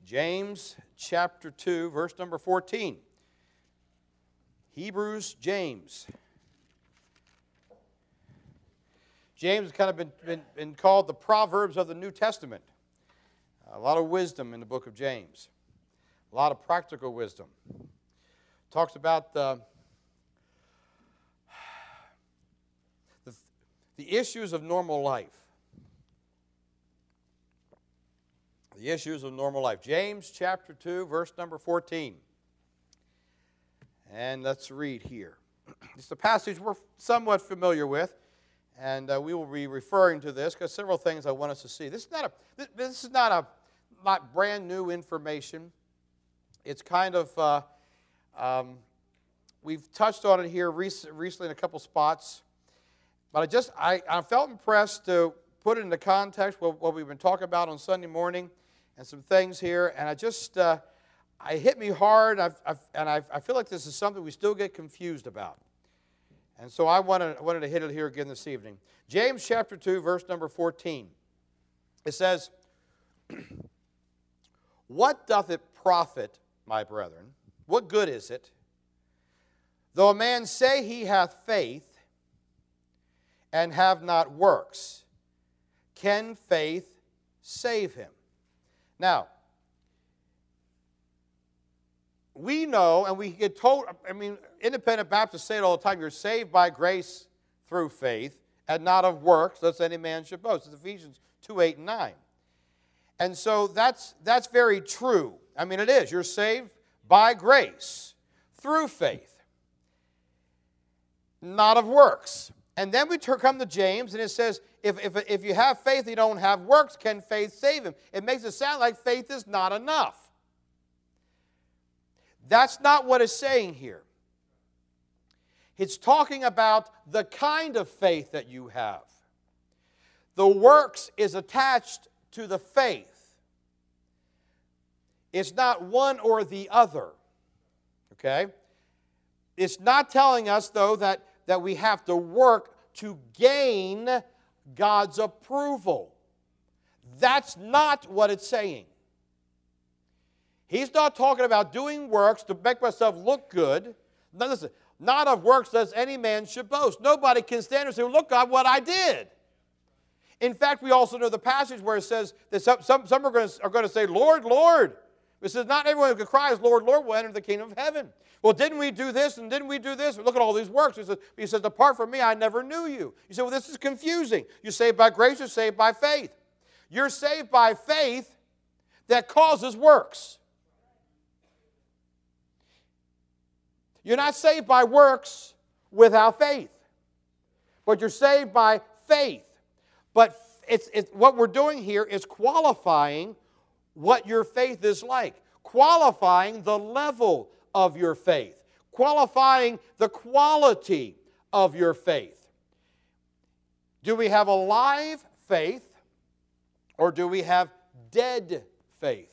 James chapter 2, verse number 14. Hebrews, James. James has kind of been called the Proverbs of the New Testament. A lot of wisdom in the book of James. A lot of practical wisdom. Talks about the issues of normal life. The issues of normal life. James chapter 2, verse number 14. And let's read here. It's a passage we're somewhat familiar with, and we will be referring to this because several things I want us to see. This is not brand new information. It's kind of we've touched on it here recently in a couple spots, but I felt impressed to put it into context what we've been talking about on Sunday morning and some things here, and it hit me hard, and I feel like this is something we still get confused about. And so I wanted to hit it here again this evening. James chapter 2, verse number 14. It says, "What doth it profit, my brethren? What good is it, though a man say he hath faith, and have not works? Can faith save him?" Now, we know, and we get told, independent Baptists say it all the time, you're saved by grace through faith, and not of works, lest any man should boast. It's Ephesians 2, 8, and 9. And so that's very true. It is. You're saved by grace through faith, not of works. And then we come to James, and it says, if you have faith and you don't have works, can faith save him? It makes it sound like faith is not enough. That's not what it's saying here. It's talking about the kind of faith that you have. The works is attached to the faith. It's not one or the other. Okay? It's not telling us, though, that we have to work to gain God's approval. That's not what it's saying. He's not talking about doing works to make myself look good. Now listen, not of works lest any man should boast. Nobody can stand and say, "Look, God, what I did." In fact, we also know the passage where it says that some are going to say, "Lord, Lord." It says, not everyone who cries, "Lord, Lord," will enter the kingdom of heaven. Well, didn't we do this and didn't we do this? Look at all these works. He says, "Depart from me, I never knew you." You say, "Well, this is confusing. You're saved by grace, you're saved by faith." You're saved by faith that causes works. You're not saved by works without faith. But you're saved by faith. But what we're doing here is qualifying what your faith is like. Qualifying the level of your faith. Qualifying the quality of your faith. Do we have a live faith or do we have dead faith?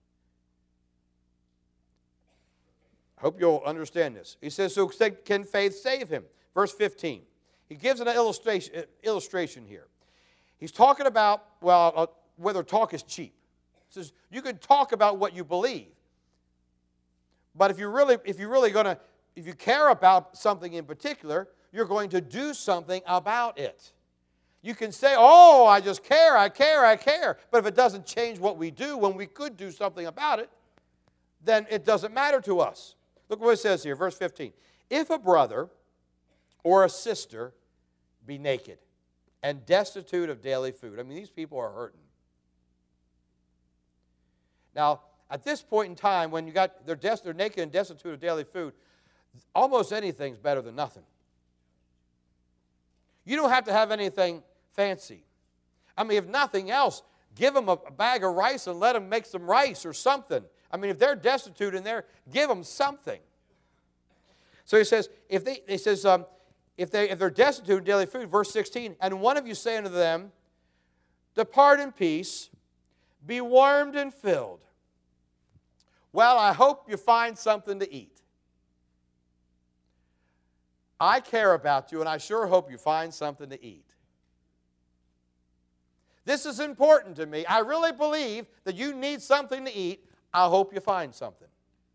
I hope you'll understand this. He says, so can faith save him? Verse 15. He gives an illustration here. He's talking about, whether talk is cheap. He says, you can talk about what you believe. But if you care about something in particular, you're going to do something about it. You can say, "Oh, I just care, I care, I care." But if it doesn't change what we do when we could do something about it, then it doesn't matter to us. Look what it says here, verse 15. "If a brother or a sister be naked and destitute of daily food." These people are hurting. Now, at this point in time, when they're naked and destitute of daily food, almost anything's better than nothing. You don't have to have anything fancy. If nothing else, give them a bag of rice and let them make some rice or something. If they're destitute in there, give them something. So he says, if they're destitute of daily food, verse 16, "And one of you say unto them, Depart in peace, be warmed and filled. Well, I hope you find something to eat. I care about you, and I sure hope you find something to eat. This is important to me. I really believe that you need something to eat. I hope you find something.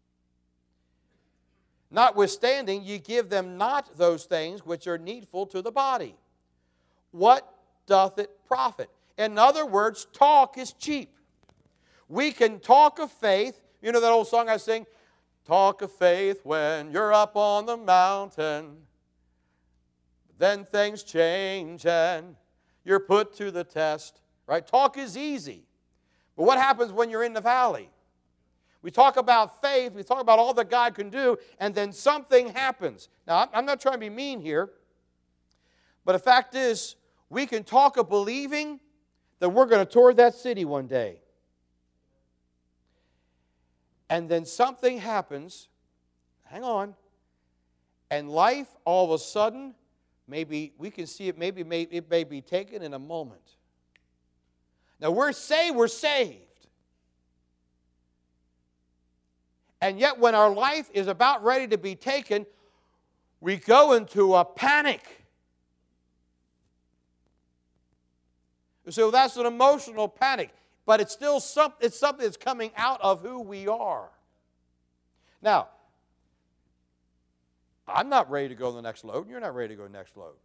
Notwithstanding, ye give them not those things which are needful to the body. What doth it profit? In other words, talk is cheap. We can talk of faith. You know that old song I sing? Talk of faith when you're up on the mountain. Then things change and you're put to the test. Right? Talk is easy. But what happens when you're in the valley? We talk about faith, we talk about all that God can do, and then something happens. Now, I'm not trying to be mean here, but the fact is, we can talk of believing that we're going to tour that city one day. And then something happens, hang on, and life all of a sudden, maybe we can see it, it may be taken in a moment. Now, we're saved. And yet when our life is about ready to be taken, we go into a panic. So that's an emotional panic. But it's still something that's coming out of who we are. Now, I'm not ready to go to the next load, and you're not ready to go to the next load.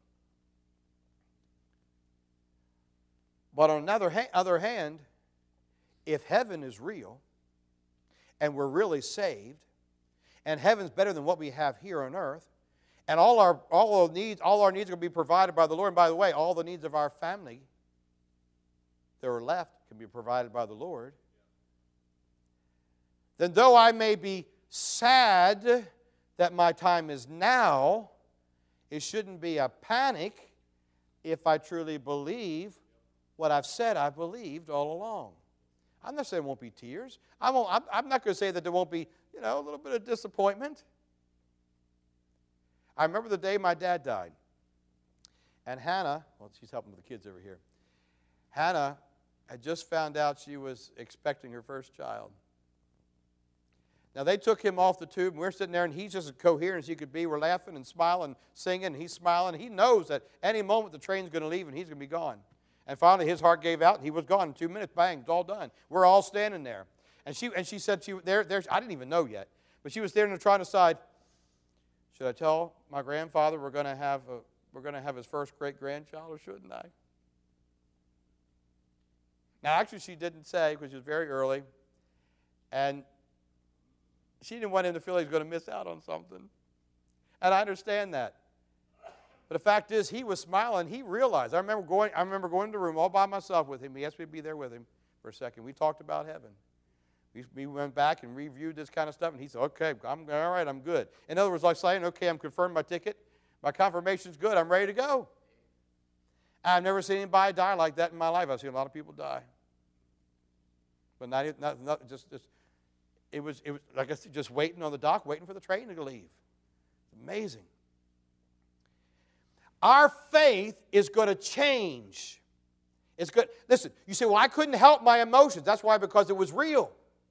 But on the other hand, if heaven is real, and we're really saved, and heaven's better than what we have here on earth, and all our needs are going to be provided by the Lord. And by the way, all the needs of our family that are left can be provided by the Lord. Then though I may be sad that my time is now, it shouldn't be a panic if I truly believe what I've said I believed all along. I'm not saying there won't be tears. I'm not going to say that there won't be, a little bit of disappointment. I remember the day my dad died. And Hannah, well, she's helping with the kids over here. Hannah had just found out she was expecting her first child. Now, they took him off the tube, and we're sitting there, and he's just as coherent as he could be. We're laughing and smiling, singing, and he's smiling. He knows that any moment the train's going to leave, and he's going to be gone. And finally, his heart gave out, and he was gone in 2 minutes. Bang, it's all done. We're all standing there. And she said, I didn't even know yet, but she was standing there trying to decide, should I tell my grandfather we're going to have his first great-grandchild, or shouldn't I? Now, actually, she didn't say, because it was very early, and she didn't want him to feel he was going to miss out on something. And I understand that. But the fact is, he was smiling. He realized. I remember going to the room all by myself with him. He asked me to be there with him for a second. We talked about heaven. We went back and reviewed this kind of stuff, and he said, okay, I'm all right, I'm good. In other words, like saying, okay, I'm confirmed my ticket. My confirmation's good. I'm ready to go. I've never seen anybody die like that in my life. I've seen a lot of people die. But it was like I said, just waiting on the dock, waiting for the train to leave. It's amazing. Our faith is going to change. It's good. Listen, you say, well, I couldn't help my emotions. That's why, because it was real.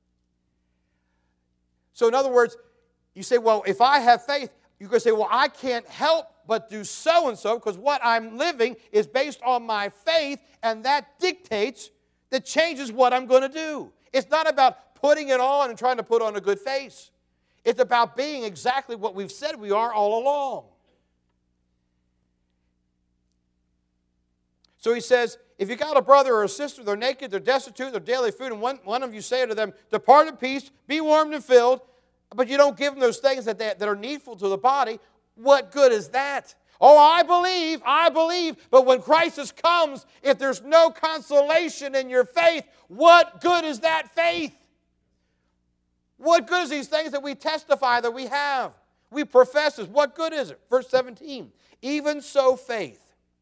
So in other words, you say, well, if I have faith, you could say, well, I can't help but do so-and-so because what I'm living is based on my faith, and that dictates, that changes what I'm going to do. It's not about putting it on and trying to put on a good face. It's about being exactly what we've said we are all along. So he says, if you got a brother or a sister, they're naked, they're destitute, they're daily food, and one of you say to them, depart in peace, be warmed and filled, but you don't give them those things that are needful to the body, what good is that? Oh, I believe, but when crisis comes, if there's no consolation in your faith, what good is that faith? What good is these things that we testify that we have? We profess this. What good is it? Verse 17, even so faith,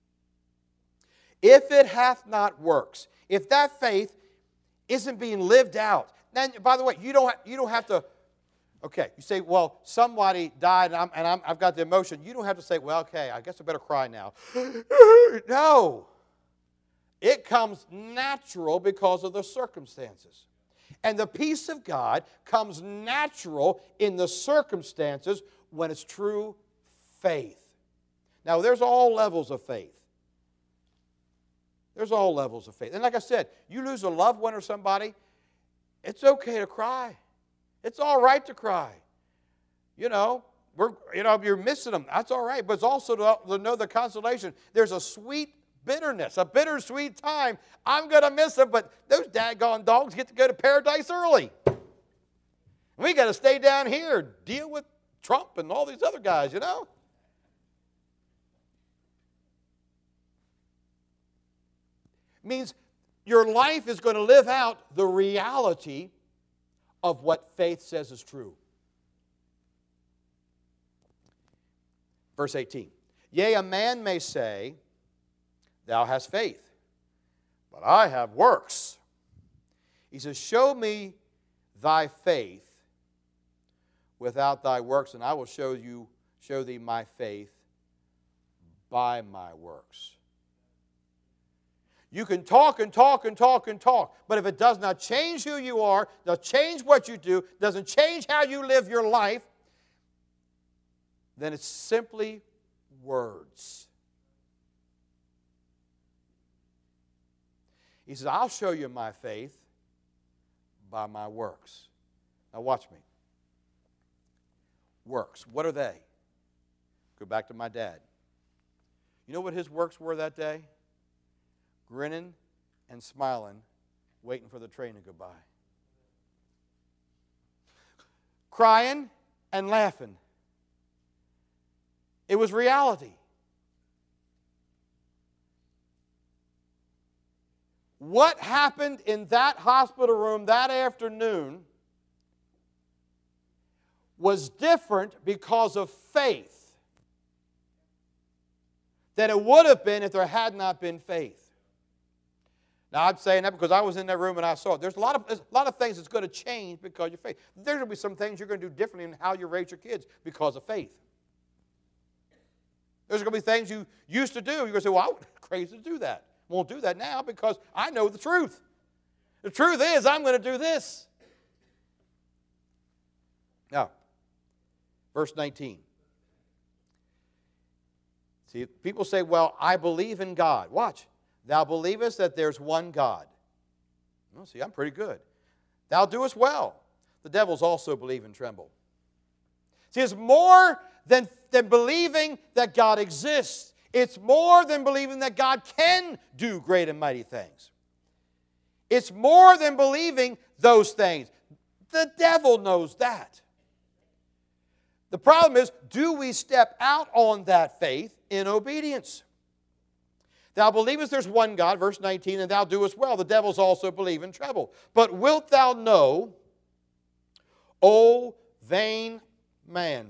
if it hath not works, if that faith isn't being lived out. Then, by the way, you don't have to, okay, you say, well, somebody died and I've got the emotion. You don't have to say, well, okay, I guess I better cry now. No. It comes natural because of the circumstances. And the peace of God comes natural in the circumstances when it's true faith. Now, there's all levels of faith. There's all levels of faith. And like I said, you lose a loved one or somebody, It's okay to cry. It's all right to cry. You're missing them. That's all right. But it's also to know the consolation. There's a sweet bitterness, a bittersweet time. I'm going to miss them, but those daggone dogs get to go to paradise early. We got to stay down here, deal with Trump and all these other guys, Means your life is going to live out the reality of what faith says is true. Verse 18. Yea, a man may say, thou hast faith, but I have works. He says, show me thy faith without thy works, and I will show thee my faith by my works. You can talk and talk and talk and talk, but if it does not change who you are, doesn't change what you do, doesn't change how you live your life, then it's simply words. He says, I'll show you my faith by my works. Now watch me. Works. What are they? Go back to my dad. You know what his works were that day? Grinning and smiling, waiting for the train to go by. Crying and laughing. It was reality. What happened in that hospital room that afternoon was different because of faith than it would have been if there had not been faith. Now, I'm saying that because I was in that room and I saw it. There's a lot of things that's going to change because of faith. There's going to be some things you're going to do differently in how you raise your kids because of faith. There's going to be things you used to do. You're going to say, well, I was crazy to do that. I won't do that now because I know the truth. The truth is I'm going to do this. Now, verse 19. See, people say, well, I believe in God. Watch. Thou believest that there's one God. Well, see, I'm pretty good. Thou doest well. The devils also believe and tremble. See, it's more than believing that God exists. It's more than believing that God can do great and mighty things. It's more than believing those things. The devil knows that. The problem is, do we step out on that faith in obedience? Thou believest there's one God, verse 19, and thou doest well. The devils also believe and tremble. But wilt thou know, O vain man?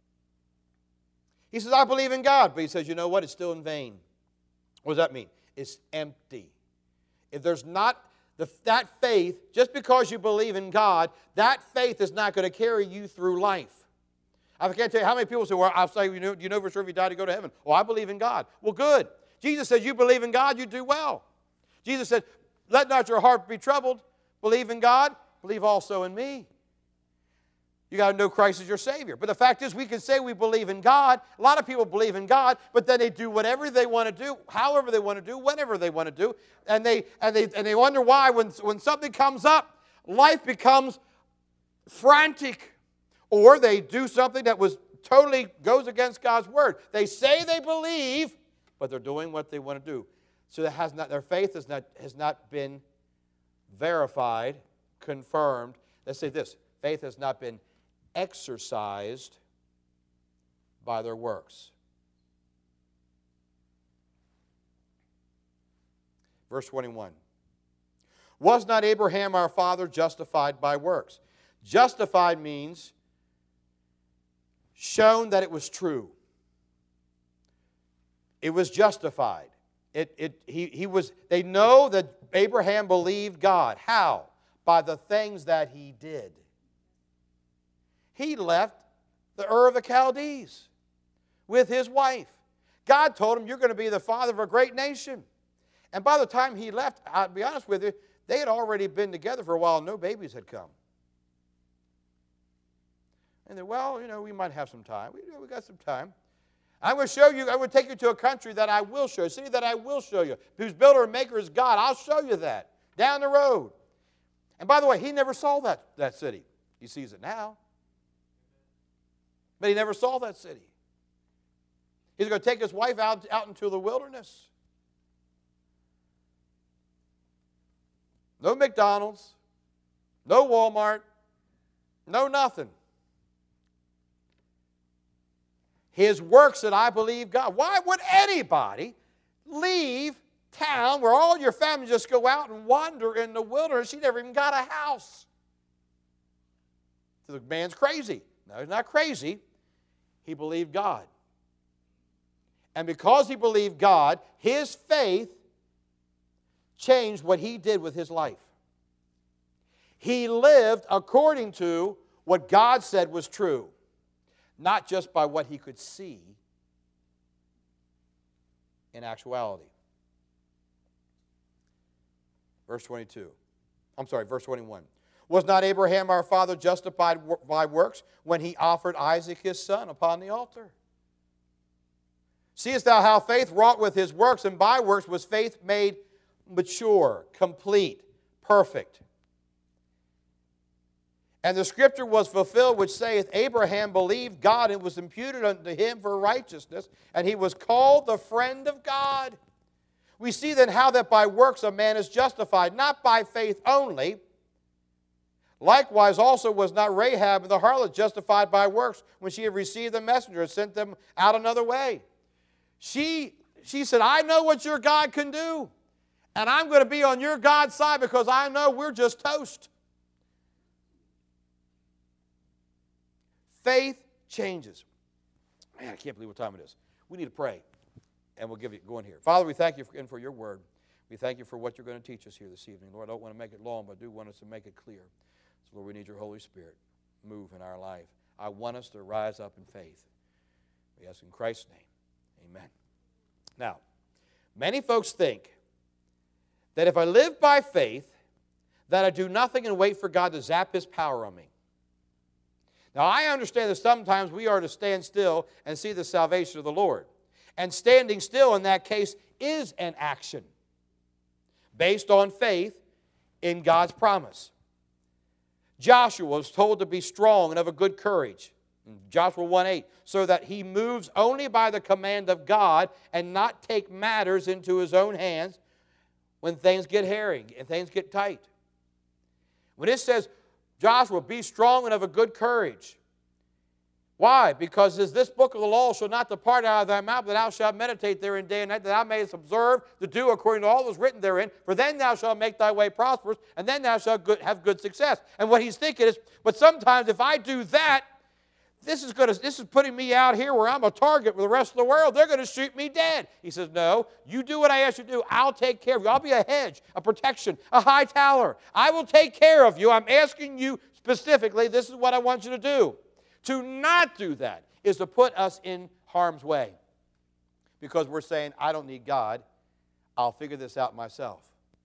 He says, I believe in God. But he says, you know what? It's still in vain. What does that mean? It's empty. If there's not that faith, just because you believe in God, that faith is not going to carry you through life. I can't tell you how many people say, well, I'll say, you know for sure if you die to go to heaven. Oh, I believe in God. Well, good. Jesus says, you believe in God, you do well. Jesus said, let not your heart be troubled. Believe in God, believe also in me. You got to know Christ as your Savior. But the fact is, we can say we believe in God. A lot of people believe in God, but then they do whatever they want to do, however they want to do, whenever they want to do. And they wonder why when something comes up, life becomes frantic. Or they do something that totally goes against God's Word. They say they believe, but they're doing what they want to do. So their faith has not been verified, confirmed. Let's say this, faith has not been exercised by their works. Verse 21. Was not Abraham our father justified by works? Justified means shown that it was true. It was justified. They know that Abraham believed God. How? By the things that he did. He left the Ur of the Chaldees with his wife. God told him, you're going to be the father of a great nation. And by the time he left, I'll be honest with you, they had already been together for a while. No babies had come. And they're, well, we might have some time. We got some time. I will show you, I will take you to a country that I will show you, a city that I will show you, whose builder and maker is God. I'll show you that down the road. And by the way, he never saw that city. He sees it now. But he never saw that city. He's going to take his wife out into the wilderness. No McDonald's, no Walmart, no nothing. His works that I believe God. Why would anybody leave town where all your family just go out and wander in the wilderness? She never even got a house. So the man's crazy. No, he's not crazy. He believed God. And because he believed God, his faith changed what he did with his life. He lived according to what God said was true, not just by what he could see in actuality. Verse 21. Was not Abraham our father justified by works when he offered Isaac his son upon the altar? Seest thou how faith wrought with his works, and by works was faith made mature, complete, perfect. And the scripture was fulfilled which saith, Abraham believed God, and was imputed unto him for righteousness, and he was called the friend of God. We see then how that by works a man is justified, not by faith only. Likewise also was not Rahab the harlot justified by works when she had received the messenger and sent them out another way. She said, I know what your God can do, and I'm going to be on your God's side because I know we're just toast. Faith changes. Man, I can't believe what time it is. We need to pray, and we'll go in here. Father, we thank you for your word. We thank you for what you're going to teach us here this evening. Lord, I don't want to make it long, but I do want us to make it clear. So, Lord, we need your Holy Spirit move in our life. I want us to rise up in faith. We ask in Christ's name. Amen. Now, many folks think that if I live by faith, that I do nothing and wait for God to zap his power on me. Now, I understand that sometimes we are to stand still and see the salvation of the Lord. And standing still in that case is an action based on faith in God's promise. Joshua was told to be strong and of a good courage. In Joshua 1:8, so that he moves only by the command of God and not take matters into his own hands when things get hairy and things get tight. When it says, Joshua, be strong and of a good courage. Why? Because this book of the law shall not depart out of thy mouth, but thou shalt meditate therein day and night, that thou mayest observe to do according to all that is written therein. For then thou shalt make thy way prosperous, and then thou shalt have good success. And what he's thinking is, but sometimes if I do that, this is putting me out here where I'm a target with the rest of the world. They're going to shoot me dead. He says, no, you do what I ask you to do. I'll take care of you. I'll be a hedge, a protection, a high tower. I will take care of you. I'm asking you specifically, this is what I want you to do. To not do that is to put us in harm's way because we're saying, I don't need God. I'll figure this out myself.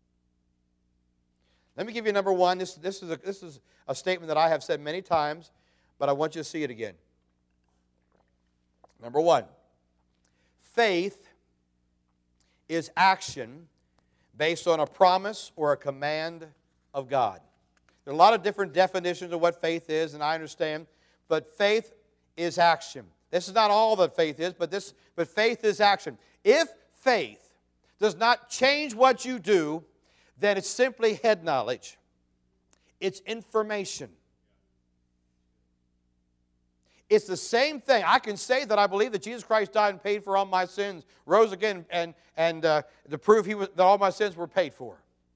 Let me give you number one. This is a statement that I have said many times, but I want you to see it again. Number one, faith is action based on a promise or a command of God. There are a lot of different definitions of what faith is, and I understand, but faith is action. This is not all that faith is, but faith is action. If faith does not change what you do, then it's simply head knowledge. It's information. It's the same thing. I can say that I believe that Jesus Christ died and paid for all my sins, rose again, and to prove that all my sins were paid for.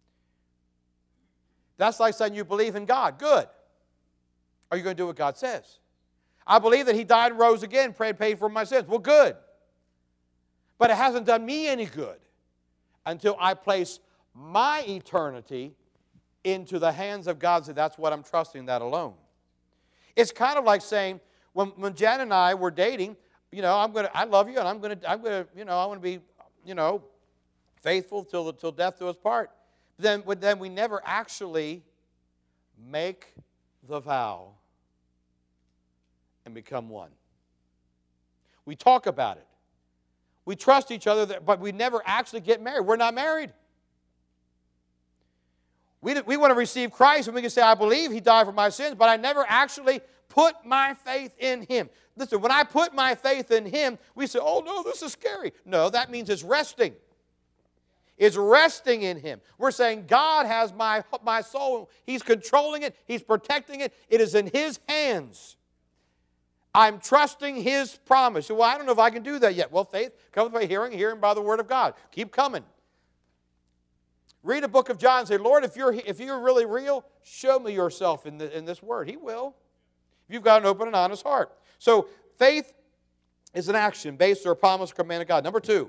That's like saying you believe in God. Good. Are you going to do what God says? I believe that he died and rose again, paid for my sins. Well, good. But it hasn't done me any good until I place my eternity into the hands of God. So that's what I'm trusting, that alone. It's kind of like saying, when Jan and I were dating, I love you, and I want to be, faithful till death do us part. Then we never actually make the vow and become one. We talk about it. We trust each other, but we never actually get married. We're not married. We want to receive Christ, and we can say, I believe He died for my sins, but I never actually put my faith in Him. Listen, when I put my faith in Him, we say, oh no, this is scary. No, that means it's resting. It's resting in Him. We're saying God has my soul. He's controlling it. He's protecting it. It is in His hands. I'm trusting His promise. Well, I don't know if I can do that yet. Well, faith comes by hearing, hearing by the Word of God. Keep coming. Read the book of John and say, Lord, if you're really real, show me yourself in this Word. He will. If you've got an open and honest heart. So faith is an action based on a promise or command of God. Number 2.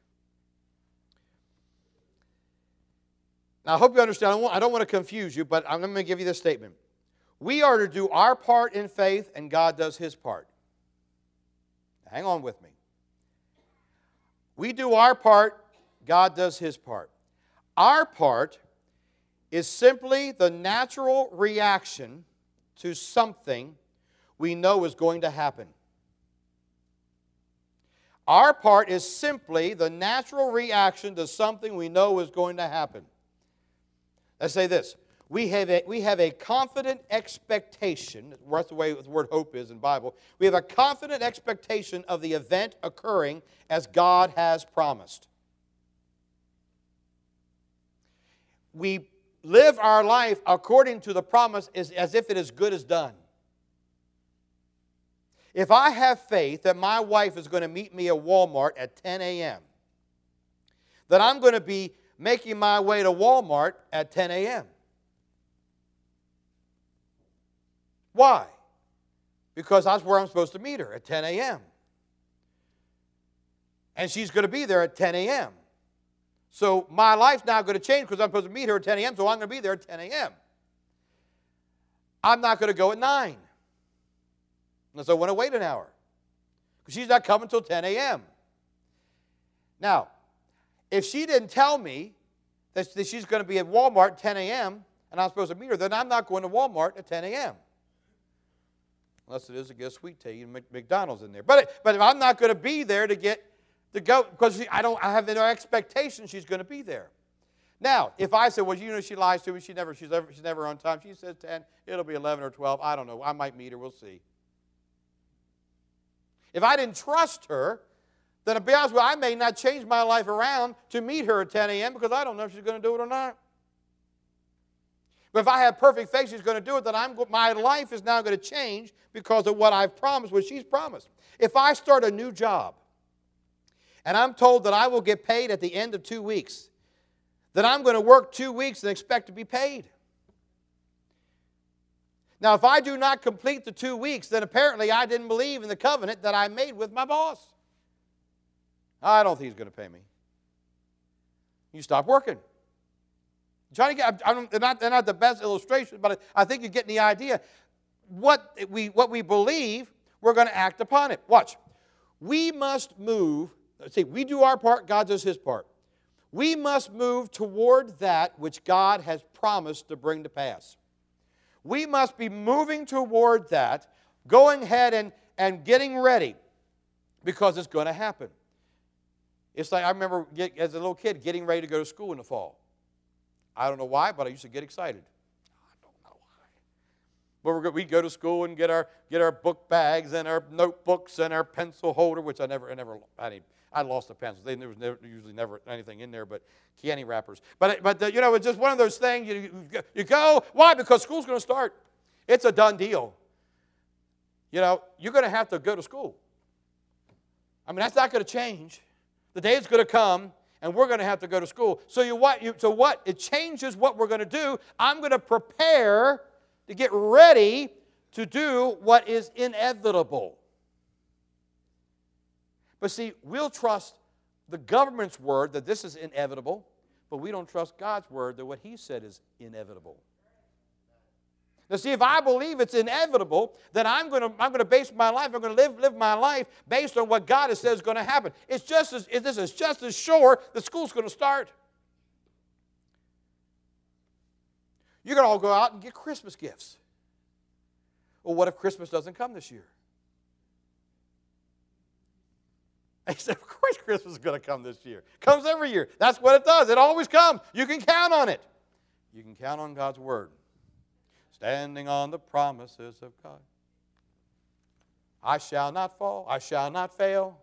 Now, I hope you understand. I don't want to confuse you, but I'm going to give you this statement. We are to do our part in faith, and God does His part. Hang on with me. We do our part, God does His part. Our part is simply the natural reaction to something we know is going to happen. Our part is simply the natural reaction to something we know is going to happen. Let's say this. We have a confident expectation. That's the way the word hope is in the Bible. We have a confident expectation of the event occurring as God has promised. We live our life according to the promise as if it is good as done. If I have faith that my wife is going to meet me at Walmart at 10 a.m., that I'm going to be making my way to Walmart at 10 a.m. Why? Because that's where I'm supposed to meet her, at 10 a.m. And she's going to be there at 10 a.m. So my life's now going to change because I'm supposed to meet her at 10 a.m., so I'm going to be there at 10 a.m. I'm not going to go at 9. Unless I want to wait an hour. Because she's not coming until 10 a.m. Now, if she didn't tell me that she's going to be at Walmart at 10 a.m. and I'm supposed to meet her, then I'm not going to Walmart at 10 a.m. Unless it is to get a sweet tea and McDonald's in there. But if I'm not going to be there to go, because I have no expectation she's going to be there. Now, if I say, well, you know, she lies to me, she's never on time. She says 10, it'll be 11 or 12. I don't know. I might meet her. We'll see. If I didn't trust her, then to be honest with you, I may not change my life around to meet her at 10 a.m. because I don't know if she's going to do it or not. But if I have perfect faith she's going to do it, then my life is now going to change because of what I've promised, what she's promised. If I start a new job and I'm told that I will get paid at the end of 2 weeks, then I'm going to work 2 weeks and expect to be paid. Now, if I do not complete the 2 weeks, then apparently I didn't believe in the covenant that I made with my boss. I don't think he's going to pay me. You stop working. They're not the best illustration, but I think you're getting the idea. What we believe, we're going to act upon it. Watch. We must move. See, we do our part, God does His part. We must move toward that which God has promised to bring to pass. We must be moving toward that, going ahead and getting ready, because it's going to happen. It's like I remember as a little kid getting ready to go to school in the fall. I don't know why, but I used to get excited. I don't know why. But we'd go to school and get our book bags and our notebooks and our pencil holder, which I lost the pencils. There was usually never anything in there but candy wrappers. But you know, it's just one of those things. You go. Why? Because school's going to start. It's a done deal. You know, you're going to have to go to school. I mean, that's not going to change. The day is going to come, and we're going to have to go to school. So what? It changes what we're going to do. I'm going to prepare to get ready to do what is inevitable. But see, we'll trust the government's word that this is inevitable, but we don't trust God's word that what He said is inevitable. Now see, if I believe it's inevitable, then I'm going to base my life, I'm going to live my life based on what God has said is going to happen. This is just as sure that school's going to start. You're going to all go out and get Christmas gifts. Well, what if Christmas doesn't come this year? I said, of course Christmas is going to come this year. It comes every year. That's what it does. It always comes. You can count on it. You can count on God's word. Standing on the promises of God. I shall not fall. I shall not fail.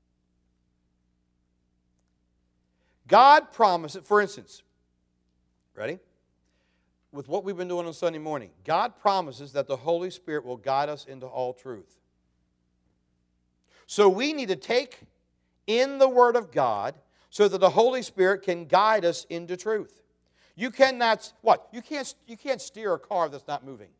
God promises, for instance, ready? With what we've been doing on Sunday morning, God promises that the Holy Spirit will guide us into all truth. So we need to take in the Word of God so that the Holy Spirit can guide us into truth. You cannot, what? You can't steer a car that's not moving.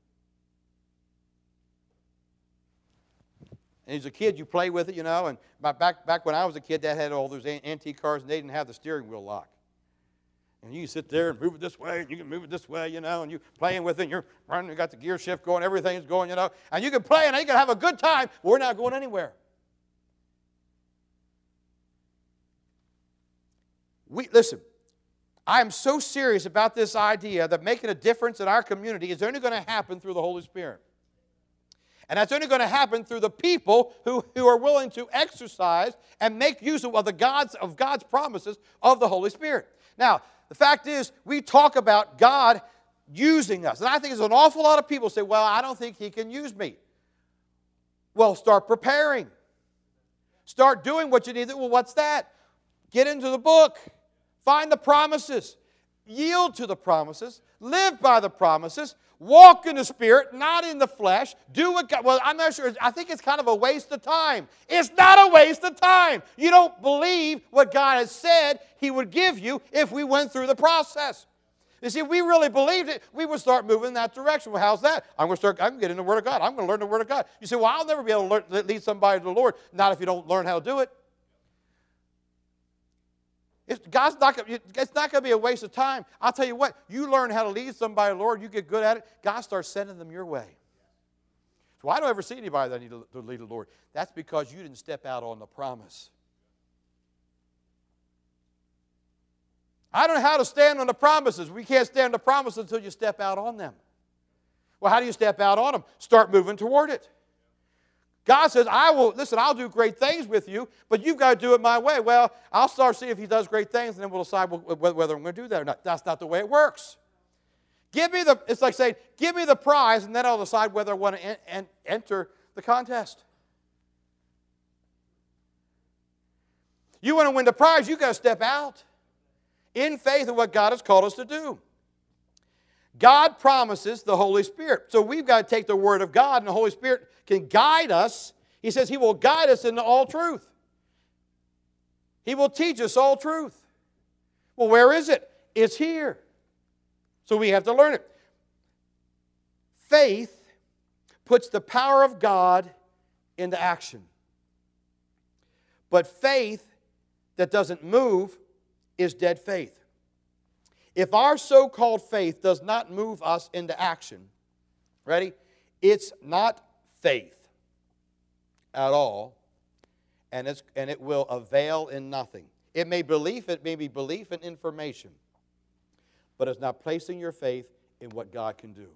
And as a kid, you play with it, you know, and back when I was a kid, Dad had all those antique cars, and they didn't have the steering wheel lock. And you can sit there and move it this way, and you can move it this way, you know, and you're playing with it, and you're running, you got the gear shift going, everything's going, you know, and you can play, and you can have a good time. We're not going anywhere. Listen, I am so serious about this idea that making a difference in our community is only going to happen through the Holy Spirit. And that's only going to happen through the people who are willing to exercise and make use of God's promises of the Holy Spirit. Now, the fact is, we talk about God using us. And I think there's an awful lot of people say, well, I don't think He can use me. Well, start preparing. Start doing what you need to do. Well, what's that? Get into the book. Find the promises. Yield to the promises. Live by the promises. Walk in the Spirit, not in the flesh. Do what God... Well, I'm not sure. I think it's kind of a waste of time. It's not a waste of time. You don't believe what God has said He would give you if we went through the process. You see, if we really believed it, we would start moving in that direction. Well, how's that? I'm going to get in the Word of God. I'm going to learn the Word of God. You say, well, I'll never be able to lead somebody to the Lord. Not if you don't learn how to do it. It's not going to be a waste of time. I'll tell you what, you learn how to lead somebody to the Lord, you get good at it, God starts sending them your way. So I don't ever see anybody that need to lead the Lord. That's because you didn't step out on the promise. I don't know how to stand on the promises. We can't stand on the promises until you step out on them. Well, how do you step out on them? Start moving toward it. God says, I'll do great things with you, but you've got to do it my way. Well, I'll start seeing if He does great things, and then we'll decide whether I'm going to do that or not. That's not the way it works. It's like saying, give me the prize, and then I'll decide whether I want to enter the contest. You want to win the prize, you've got to step out in faith in what God has called us to do. God promises the Holy Spirit. So we've got to take the Word of God, and the Holy Spirit can guide us. He says He will guide us into all truth. He will teach us all truth. Well, where is it? It's here. So we have to learn it. Faith puts the power of God into action. But faith that doesn't move is dead faith. If our so-called faith does not move us into action, ready? It's not faith at all, and it will avail in nothing. It may be belief in information, but it's not placing your faith in what God can do.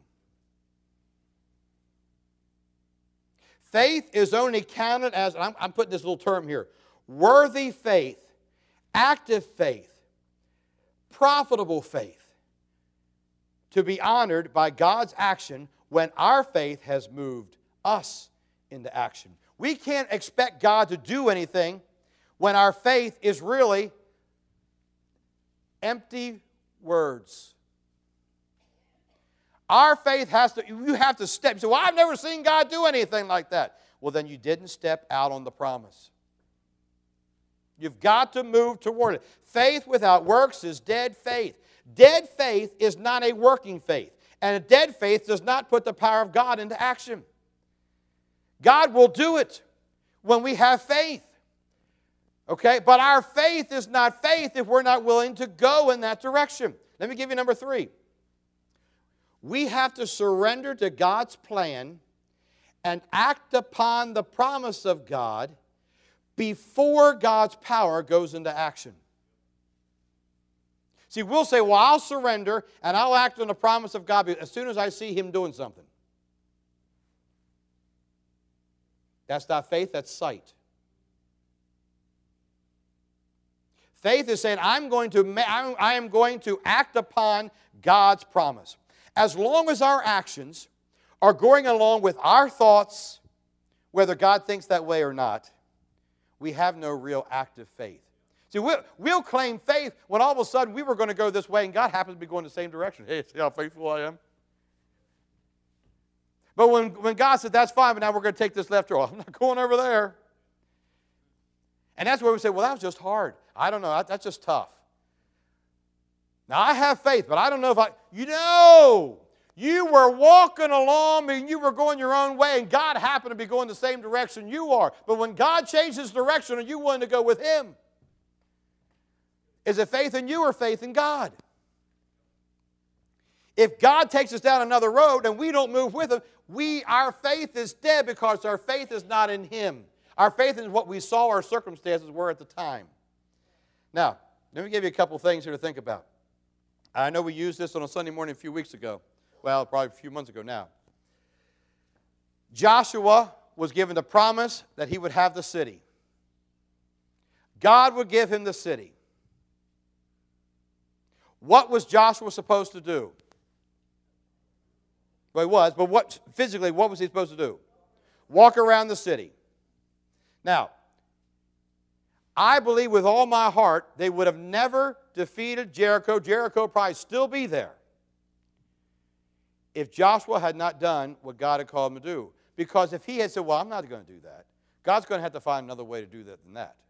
Faith is only counted as, I'm putting this little term here, worthy faith, active faith, profitable faith, to be honored by God's action when our faith has moved us into action. We can't expect God to do anything when our faith is really empty words. Our faith you have to step. So, well, I've never seen God do anything like that. Well, then you didn't step out on the promise. You've got to move toward it. Faith without works is dead faith. Dead faith is not a working faith. And a dead faith does not put the power of God into action. God will do it when we have faith. Okay? But our faith is not faith if we're not willing to go in that direction. Let me give you number 3. We have to surrender to God's plan and act upon the promise of God before God's power goes into action. See, we'll say, well, I'll surrender and I'll act on the promise of God as soon as I see Him doing something. That's not faith, that's sight. Faith is saying, I am going to act upon God's promise. As long as our actions are going along with our thoughts, whether God thinks that way or not, we have no real active faith. See, we'll claim faith when all of a sudden we were going to go this way and God happens to be going the same direction. Hey, see how faithful I am? But when God said, that's fine, but now we're going to take this left road. I'm not going over there. And that's where we say, well, that was just hard. I don't know. That's just tough. Now, I have faith, but I don't know if you were walking along and you were going your own way, and God happened to be going the same direction you are. But when God changed His direction, are you willing to go with Him? Is it faith in you or faith in God? If God takes us down another road and we don't move with Him, our faith is dead because our faith is not in Him. Our faith is what we saw our circumstances were at the time. Now, let me give you a couple things here to think about. I know we used this on a Sunday morning a few weeks ago. Well, probably a few months ago now. Joshua was given the promise that he would have the city. God would give him the city. What was Joshua supposed to do? Well, he was, but what was he supposed to do? Walk around the city. Now, I believe with all my heart they would have never defeated Jericho. Jericho would probably still be there if Joshua had not done what God had called him to do. Because if he had said, well, I'm not going to do that, God's going to have to find another way to do that than that.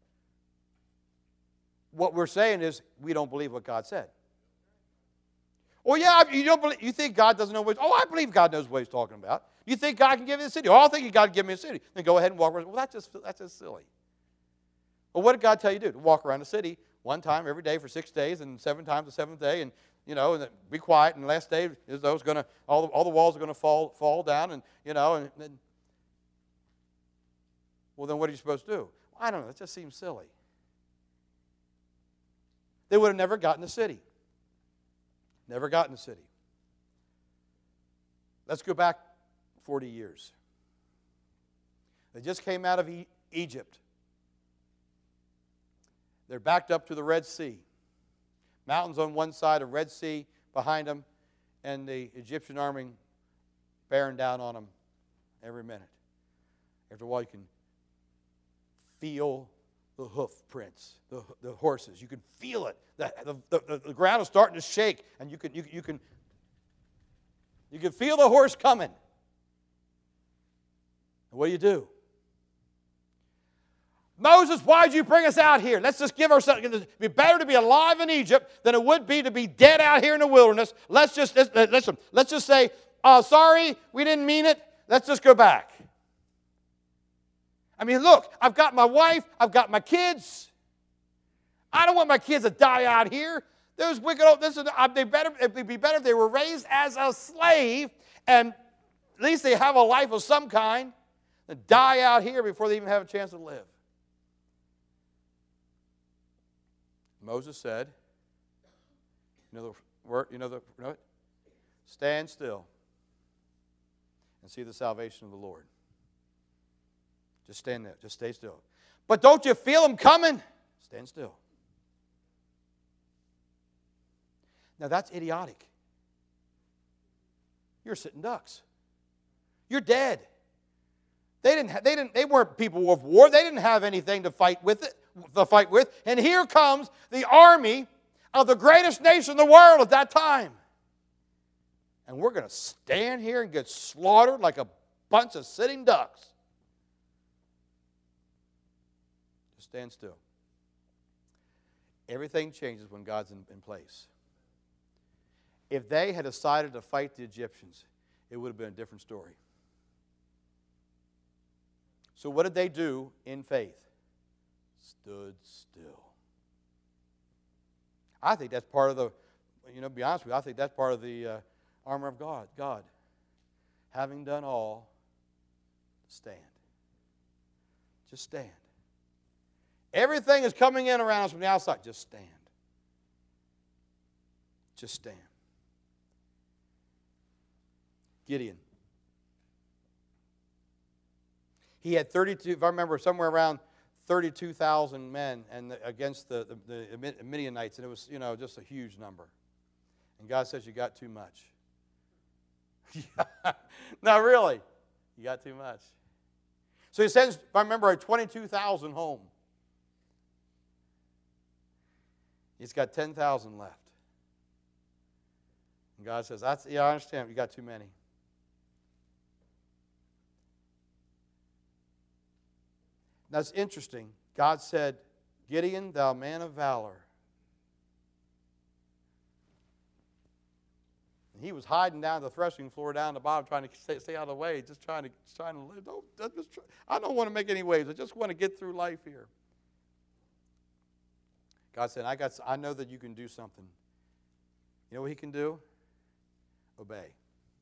What we're saying is we don't believe what God said. Well, yeah, you think God doesn't know what he's... Oh, I believe God knows what He's talking about. You think God can give you a city? Oh, I think God can give me a city. Then go ahead and walk around. Well, that's just silly. Well, what did God tell you to do? To walk around the city one time every day for 6 days and 7 times the seventh day, and and be quiet. And the last day, all the walls are going to fall down, and well, then what are you supposed to do? Well, I don't know. That just seems silly. They would have never gotten the city. Never gotten the city. Let's go back 40 years. They just came out of Egypt. They're backed up to the Red Sea. Mountains on one side, a Red Sea behind them, and the Egyptian army bearing down on them every minute. After a while, you can feel the hoof prints, the horses. You can feel it. The ground is starting to shake, and you can feel the horse coming. And what do? Moses, why did you bring us out here? Let's just give ourselves... It would be better to be alive in Egypt than it would be to be dead out here in the wilderness. Let's just say, sorry, we didn't mean it. Let's just go back. I mean, look, I've got my wife, I've got my kids. I don't want my kids to die out here. Those wicked old... It'd be better if they were raised as a slave, and at least they have a life of some kind, than die out here before they even have a chance to live. Moses said, stand still and see the salvation of the Lord. Just stand there. Just stay still. But don't you feel them coming? Stand still. Now that's idiotic. You're sitting ducks. You're dead. They weren't people of war. They didn't have anything to fight with. And here comes the army of the greatest nation in the world at that time. And we're going to stand here and get slaughtered like a bunch of sitting ducks. Just stand still. Everything changes when God's in place. If they had decided to fight the Egyptians, it would have been a different story. So what did they do in faith? Stood still. I think that's part of the, to be honest with you, I think that's part of the armor of God. Having done all, stand. Just stand. Everything is coming in around us from the outside. Just stand. Just stand. Gideon. He had 32, if I remember, somewhere around 32,000 men and against the Midianites, and it was, just a huge number. And God says, you got too much. No, really, you got too much. So he sends, if I remember, 22,000 home. He's got 10,000 left. And God says, I understand, you got too many. Now it's interesting. God said, Gideon, thou man of valor. And he was hiding down the threshing floor down the bottom, trying to stay out of the way, just trying to live. I don't want to make any waves. I just want to get through life here. God said, I know that you can do something. You know what he can do? Obey.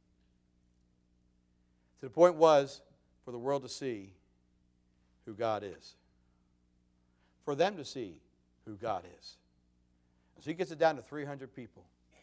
To the point was for the world to see who God is. For them to see who God is. So he gets it down to 300 people.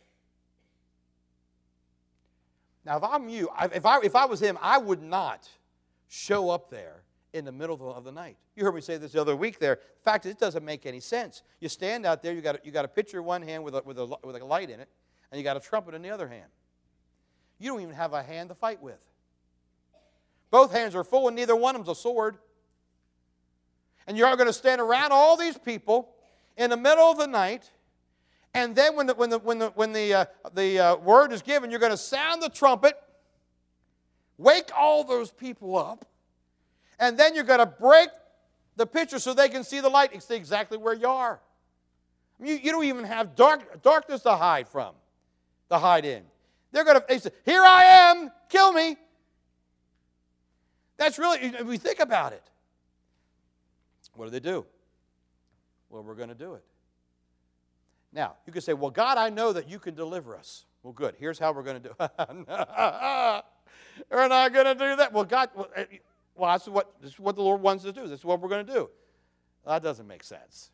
Now, if I'm you, if I was him, I would not show up there in the middle of the night. You heard me say this the other week there. The fact is, it doesn't make any sense. You stand out there, you got a pitcher in one hand with a light in it, and you got a trumpet in the other hand. You don't even have a hand to fight with. Both hands are full, and neither one of them's a sword. And you're going to stand around all these people in the middle of the night, and then when the word is given, you're going to sound the trumpet, wake all those people up, and then you're going to break the pitcher so they can see the light and see exactly where you are. I mean, you don't even have darkness to hide in. They say, here I am, kill me. That's really, if we think about it. What do? Well, we're going to do it. Now, you can say, well, God, I know that you can deliver us. Well, good. Here's how we're going to do it. We're not going to do that. Well, God, this is what the Lord wants us to do. This is what we're going to do. That doesn't make sense.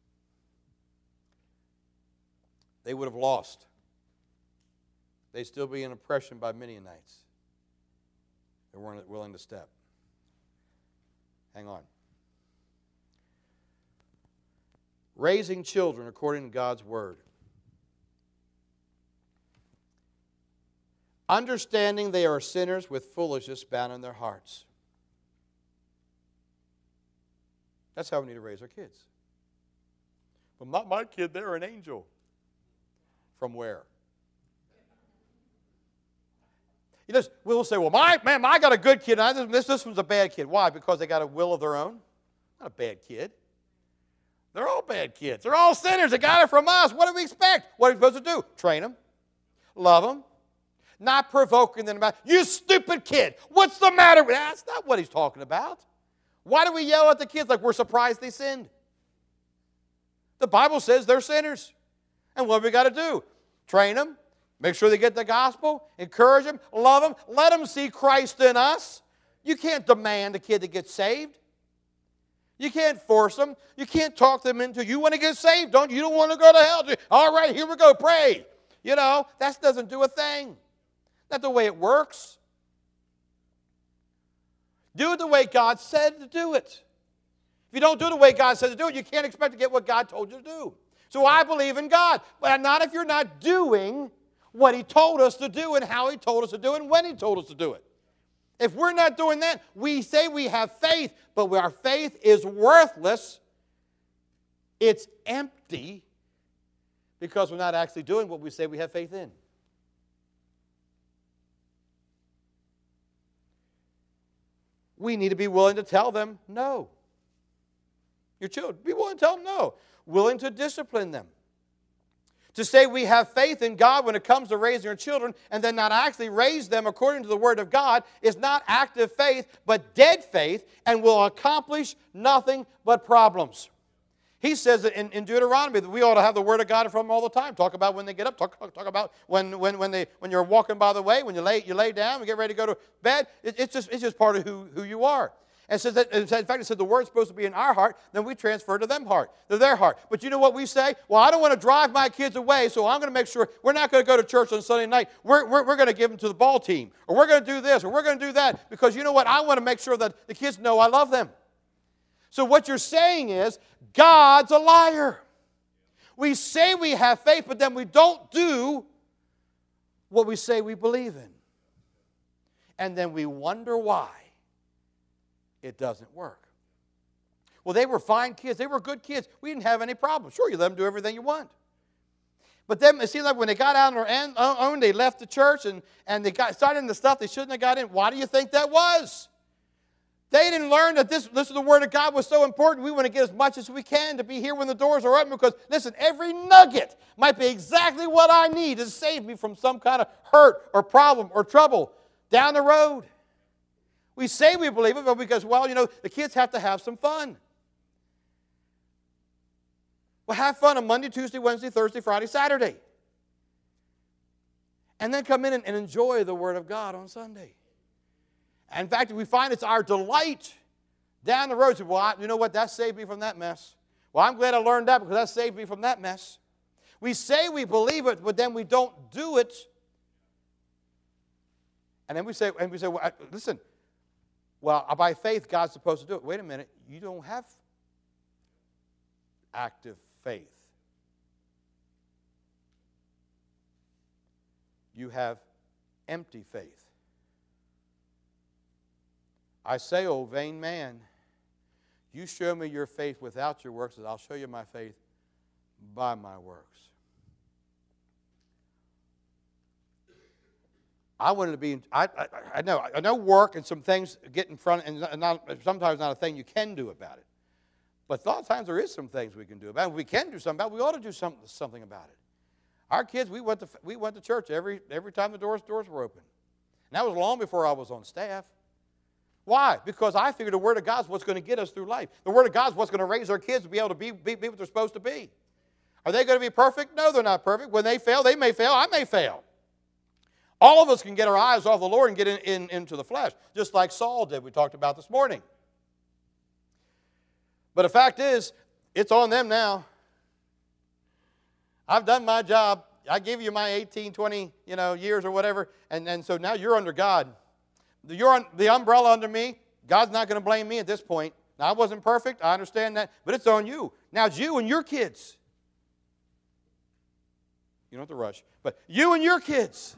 They would have lost. They'd still be in oppression by Midianites. They weren't willing to step. Hang on. Raising children according to God's word. Understanding they are sinners with foolishness bound in their hearts. That's how we need to raise our kids. Well, not my kid, they're an angel. From where? We'll say, well, I got a good kid, and this one's a bad kid. Why? Because they got a will of their own? Not a bad kid. They're all bad kids. They're all sinners. They got it from us. What do we expect? What are we supposed to do? Train them. Love them. Not provoking them about, you stupid kid. What's the matter with that? That's not what he's talking about. Why do we yell at the kids like we're surprised they sinned? The Bible says they're sinners. And what have we got to do? Train them. Make sure they get the gospel. Encourage them. Love them. Let them see Christ in us. You can't demand a kid to get saved. You can't force them. You can't talk them into, you want to get saved, don't you? You don't want to go to hell. All right, here we go, pray. That doesn't do a thing. That's the way it works. Do it the way God said to do it. If you don't do it the way God said to do it, you can't expect to get what God told you to do. So I believe in God, but not if you're not doing what He told us to do and how He told us to do it and when He told us to do it. If we're not doing that, we say we have faith, but our faith is worthless. It's empty because we're not actually doing what we say we have faith in. We need to be willing to tell them no. Your children, be willing to tell them no. Willing to discipline them. To say we have faith in God when it comes to raising our children and then not actually raise them according to the Word of God is not active faith, but dead faith, and will accomplish nothing but problems. He says in Deuteronomy that we ought to have the Word of God in front of them all the time. Talk about when they get up. Talk about when you're walking by the way, when you lay down, we get ready to go to bed. It's just part of who you are. And says that, in fact, it said the word's supposed to be in our heart, then we transfer to their heart. But you know what we say? Well, I don't want to drive my kids away, so I'm going to make sure we're not going to go to church on Sunday night. We're going to give them to the ball team, or we're going to do this, or we're going to do that, because you know what? I want to make sure that the kids know I love them. So what you're saying is, God's a liar. We say we have faith, but then we don't do what we say we believe in. And then we wonder why it doesn't work. Well, they were fine kids. They were good kids. We didn't have any problems. Sure, you let them do everything you want. But then it seemed like when they got out on their own, they left the church and they started into stuff they shouldn't have got in. Why do you think that was? They didn't learn that this is the Word of God was so important. We want to get as much as we can to be here when the doors are open because, listen, every nugget might be exactly what I need to save me from some kind of hurt or problem or trouble down the road. We say we believe it, but because, well, you know, the kids have to have some fun. Well, have fun on Monday, Tuesday, Wednesday, Thursday, Friday, Saturday. And then come in and enjoy the Word of God on Sunday. In fact, we find it's our delight down the road. Well, you know what? That saved me from that mess. Well, I'm glad I learned that because that saved me from that mess. We say we believe it, but then we don't do it. And then we say, well, listen, well, by faith, God's supposed to do it. Wait a minute. You don't have active faith. You have empty faith. I say, O vain man, you show me your faith without your works, and I'll show you my faith by my works. I wanted to be, I know work and some things get in front, and sometimes not a thing you can do about it. But a lot of times there is some things we can do about it. If we can do something about it, we ought to do something about it. Our kids, we went to church every time the doors were open. And that was long before I was on staff. Why? Because I figured the Word of God is what's going to get us through life. The Word of God is what's going to raise our kids to be able to be what they're supposed to be. Are they going to be perfect? No, they're not perfect. When they fail, they may fail. I may fail. All of us can get our eyes off the Lord and get into the flesh, just like Saul did, we talked about this morning. But the fact is, it's on them now. I've done my job. I give you my 18, 20 years or whatever, and so now you're under God. You're on the umbrella under me. God's not going to blame me at this point. Now, I wasn't perfect. I understand that. But it's on you. Now, it's you and your kids. You don't have to rush. But you and your kids.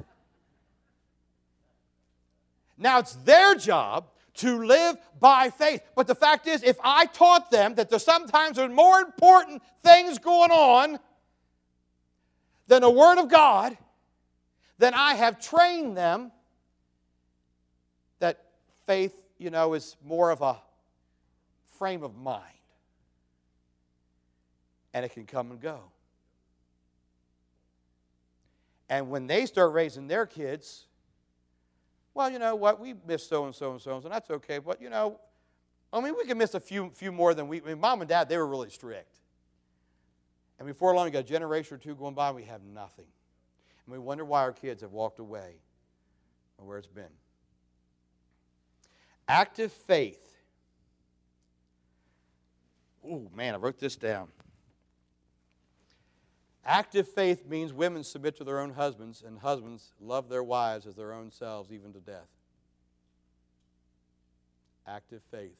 Now, it's their job to live by faith. But the fact is, if I taught them that there's sometimes more important things going on than the Word of God, then I have trained them that faith, is more of a frame of mind. And it can come and go. And when they start raising their kids, well, you know what, we missed so-and-so and so-and-so, and that's okay. But, we can miss a few more than Mom and Dad, they were really strict. And before long, you got a generation or two going by, and we have nothing. And we wonder why our kids have walked away from where it's been. Active faith. Oh, man, I wrote this down. Active faith means women submit to their own husbands, and husbands love their wives as their own selves, even to death. Active faith.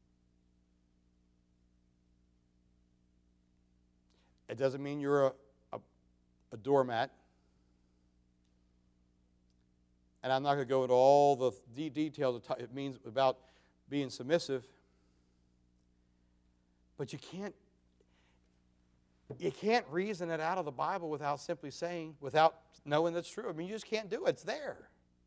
It doesn't mean you're a doormat. And I'm not going to go into all the details it means about being submissive. But you can't reason it out of the Bible without simply saying, without knowing that's true. I mean, you just can't do it. It's there.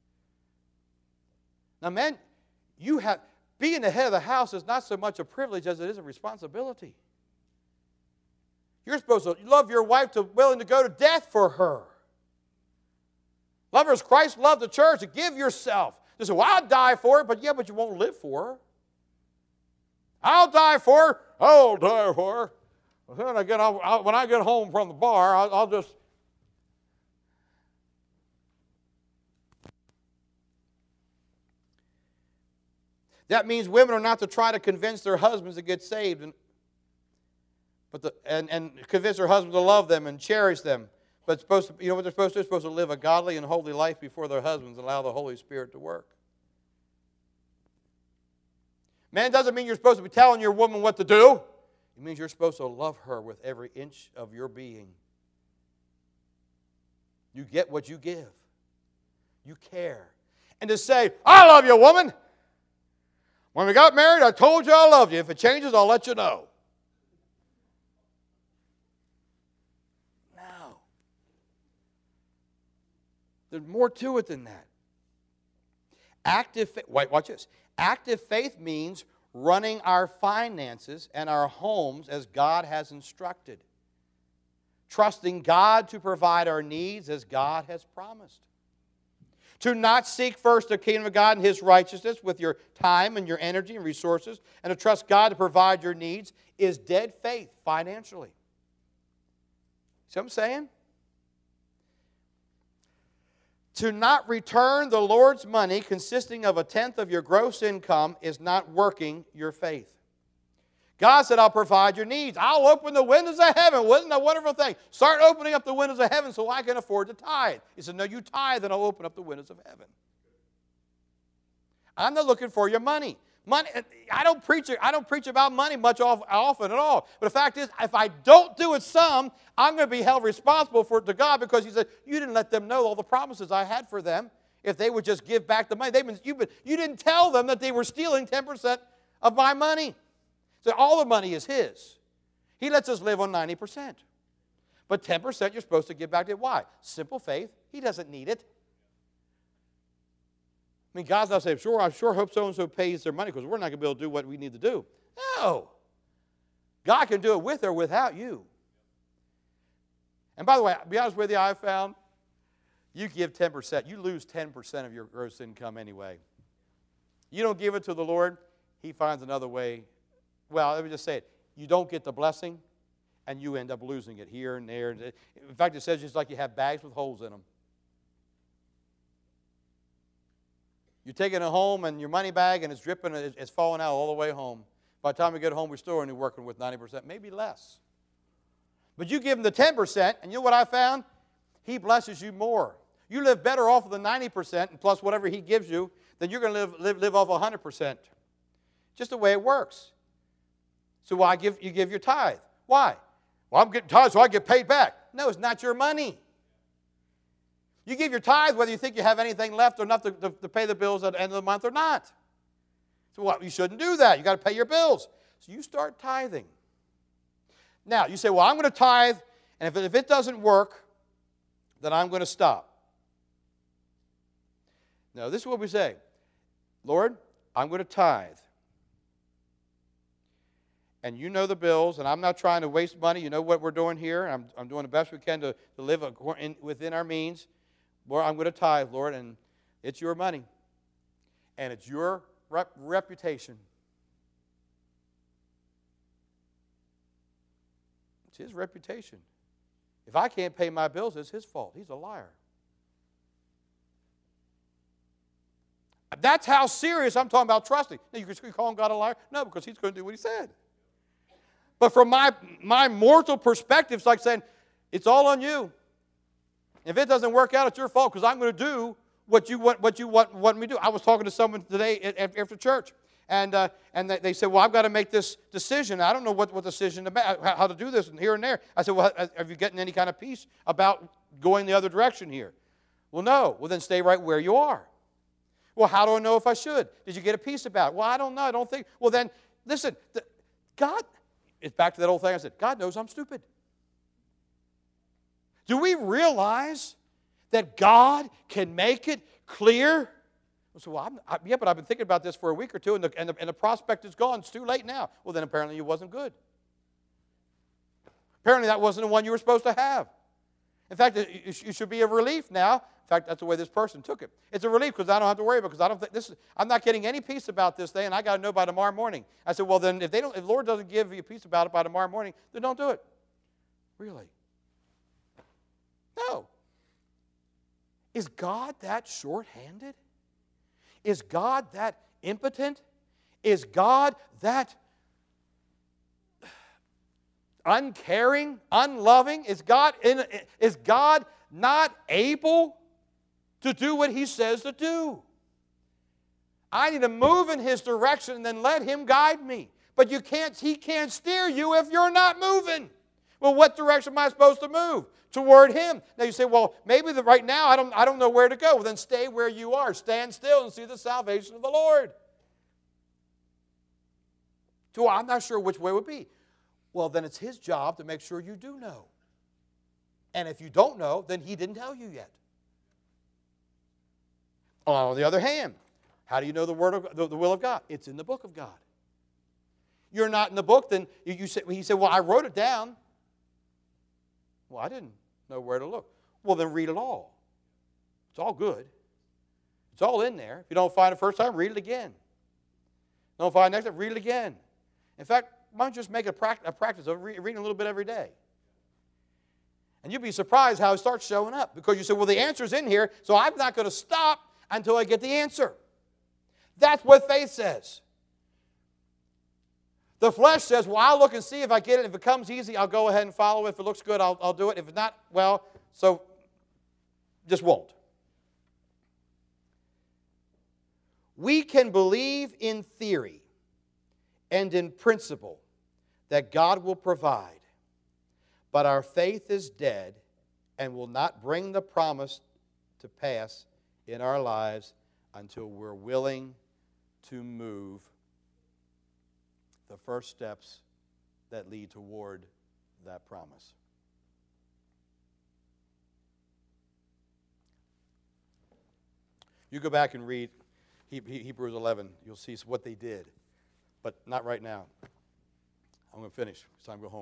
Now, men, being the head of the house is not so much a privilege as it is a responsibility. You're supposed to love your wife to willing to go to death for her. Love her as Christ loved the church, to give yourself. You say, well, I'll die for her, but you won't live for her. I'll die for her. I'll die for her. When I get home from the bar, I'll just... That means women are not to try to convince their husbands to get saved and convince their husbands to love them and cherish them. But what they're supposed to do? They're supposed to live a godly and holy life before their husbands and allow the Holy Spirit to work. Man, doesn't mean you're supposed to be telling your woman what to do. It means you're supposed to love her with every inch of your being. You get what you give. You care. And to say, I love you, woman. When we got married, I told you I loved you. If it changes, I'll let you know. No. There's more to it than that. Watch this. Active faith means running our finances and our homes as God has instructed. Trusting God to provide our needs as God has promised. To not seek first the kingdom of God and His righteousness with your time and your energy and resources, and to trust God to provide your needs is dead faith financially. See what I'm saying? To not return the Lord's money consisting of 1/10 of your gross income is not working your faith. God said, I'll provide your needs. I'll open the windows of heaven. Wasn't that a wonderful thing? Start opening up the windows of heaven so I can afford to tithe. He said, no, you tithe and I'll open up the windows of heaven. I'm not looking for your money. Money. I don't preach about money much often at all. But the fact is, if I don't do it some, I'm going to be held responsible for it to God, because He said, you didn't let them know all the promises I had for them if they would just give back the money. You didn't tell them that they were stealing 10% of my money. So all the money is His. He lets us live on 90%. But 10% you're supposed to give back to Him. Why? Simple faith. He doesn't need it. I mean, God's not saying, I sure hope so-and-so pays their money because we're not going to be able to do what we need to do. No. God can do it with or without you. And by the way, to be honest with you, I've found you give 10%, you lose 10% of your gross income anyway. You don't give it to the Lord, He finds another way. Well, let me just say it. You don't get the blessing, and you end up losing it here and there. In fact, it says it's like you have bags with holes in them. You're taking it home, and your money bag, and it's dripping, and it's falling out all the way home. By the time we get home, we're still only working with 90%, maybe less. But you give Him the 10%, and you know what I found? He blesses you more. You live better off of the 90%, and plus whatever He gives you, than you're going to live off 100%. Just the way it works. So why you give your tithe? Why? Well, I'm getting tithe so I get paid back. No, it's not your money. You give your tithe whether you think you have anything left or enough to pay the bills at the end of the month or not. So what? You shouldn't do that. You've got to pay your bills. So you start tithing. Now, you say, well, I'm going to tithe, and if it doesn't work, then I'm going to stop. No, this is what we say. Lord, I'm going to tithe. And you know the bills, and I'm not trying to waste money. You know what we're doing here. I'm doing the best we can to live within our means. Lord, I'm going to tithe, Lord, and it's your money. And it's your reputation. It's His reputation. If I can't pay my bills, it's His fault. He's a liar. That's how serious I'm talking about trusting. Now, you can call God a liar? No, because He's going to do what He said. But from my mortal perspective, it's like saying, it's all on you. If it doesn't work out, it's your fault, because I'm going to do what you want me to do. I was talking to someone today after church, and they said, well, I've got to make this decision. I don't know what decision about, how to do this and here and there. I said, well, have you gotten any kind of peace about going the other direction here? Well, no. Well, then stay right where you are. Well, how do I know if I should? Did you get a peace about it? Well, I don't know. I don't think. Well, then, listen, God... It's back to that old thing I said, God knows I'm stupid. Do we realize that God can make it clear? So, well, yeah, but I've been thinking about this for a week or two, and the prospect is gone. It's too late now. Well, then apparently it wasn't good. Apparently that wasn't the one you were supposed to have. In fact, it should be a relief now. In fact, that's the way this person took it. It's a relief because I don't have to worry about it, because I'm not getting any peace about this thing, and I got to know by tomorrow morning. I said, well, then if the Lord doesn't give you peace about it by tomorrow morning, then don't do it. Really? No. Is God that short-handed? Is God that impotent? Is God that uncaring, unloving? Is God not able to do what He says to do? I need to move in His direction and then let Him guide me. But He can't steer you if you're not moving. Well, what direction am I supposed to move? Toward Him. Now you say, well, maybe right now I don't know where to go. Well, then stay where you are. Stand still and see the salvation of the Lord. So I'm not sure which way it would be. Well, then it's His job to make sure you do know. And if you don't know, then He didn't tell you yet. On the other hand, how do you know the will of God? It's in the book of God. You're not in the book, then he said, well, I wrote it down. Well, I didn't know where to look. Well, then read it all. It's all good. It's all in there. If you don't find it first time, read it again. Don't find it next time, read it again. In fact, why don't you just make a practice of reading a little bit every day? And you'll be surprised how it starts showing up. Because you say, well, the answer's in here, so I'm not going to stop until I get the answer. That's what faith says. The flesh says, well, I'll look and see if I get it. If it comes easy, I'll go ahead and follow it. If it looks good, I'll do it. If it's not, well, so just won't. We can believe in theory and in principle that God will provide, but our faith is dead and will not bring the promise to pass in our lives until we're willing to move the first steps that lead toward that promise. You go back and read Hebrews 11. You'll see what they did. But not right now. I'm going to finish. It's time to go home.